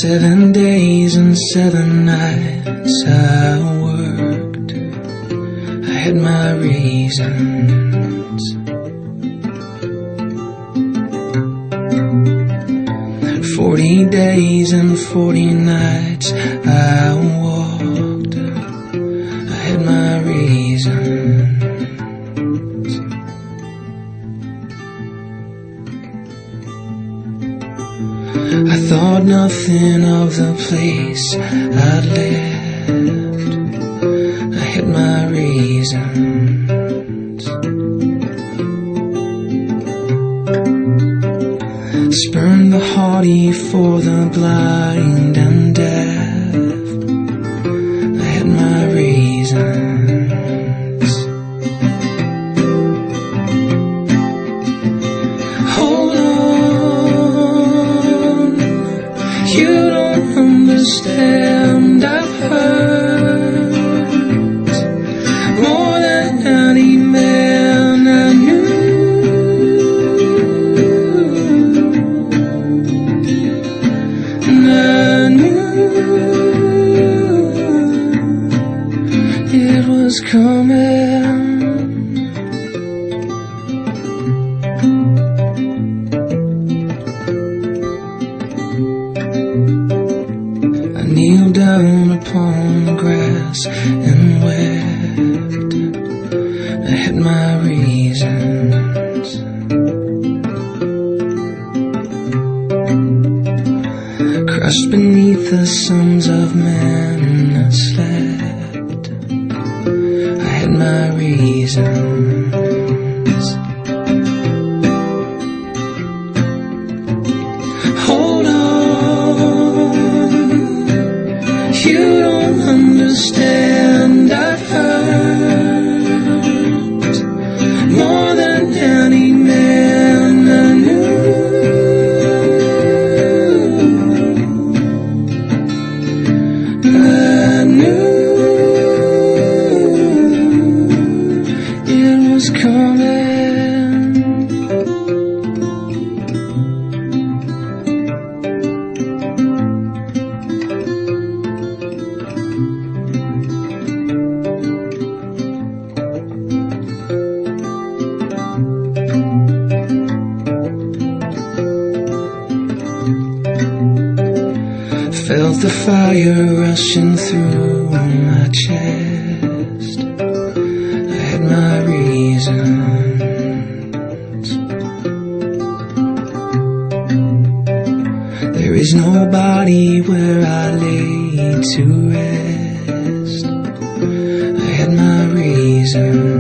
7 days and 7 nights I worked. I had my reasons. 40 days and 40 nights I walked. I had my reasons. I thought nothing of the place I'd left. I had my reasons. Spurned the haughty for the blind and deaf. I had my reasons. Hold on, you don't understand. I've hurt more than any man I knew. And I knew it was coming. I kneeled down upon the grass and wept. I had my reasons. Crushed beneath the sons of men I slept. I had my reasons. Hold on, you don't understand. I've hurt more than any man I knew. I knew it was coming. Felt the fire rushing through my chest. I had my reasons. There is nobody where I lay to rest. I had my reasons.